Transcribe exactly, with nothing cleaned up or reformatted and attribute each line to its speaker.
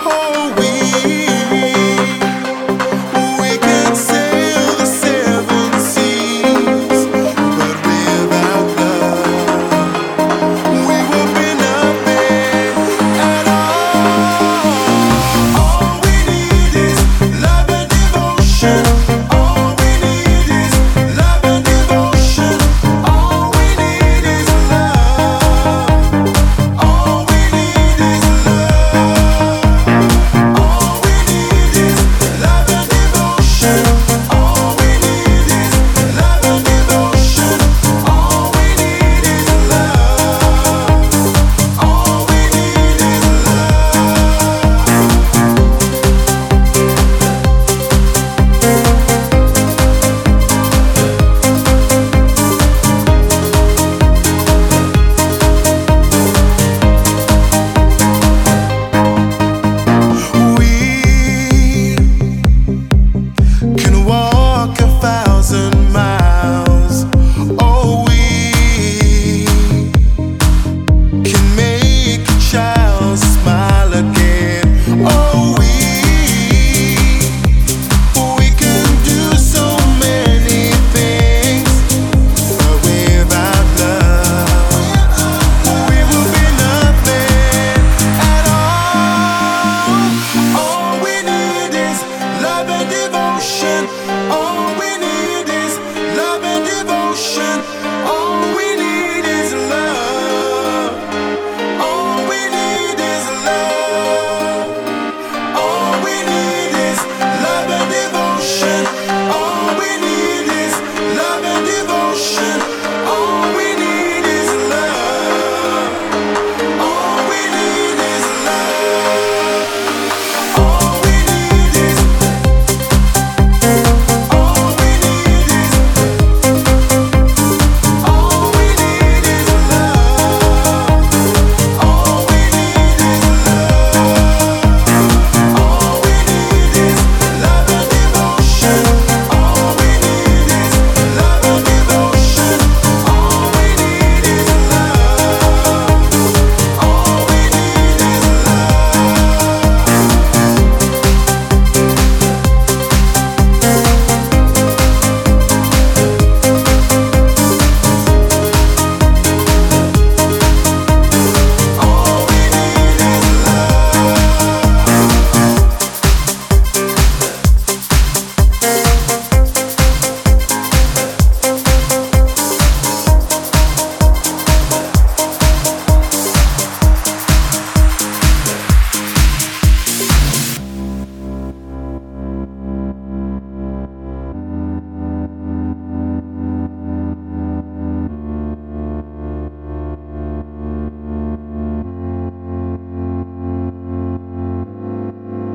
Speaker 1: Oh, we we can sail the seven seas, but without love, we will be nothing at all. All we need is love and devotion. All we need is love and devotion. All we need is love. All we need is love. All we need is love and devotion. All we need is love and devotion. All we need is love. All we need is We can walk a thousand miles. Oh, we can make a child smile again. Oh,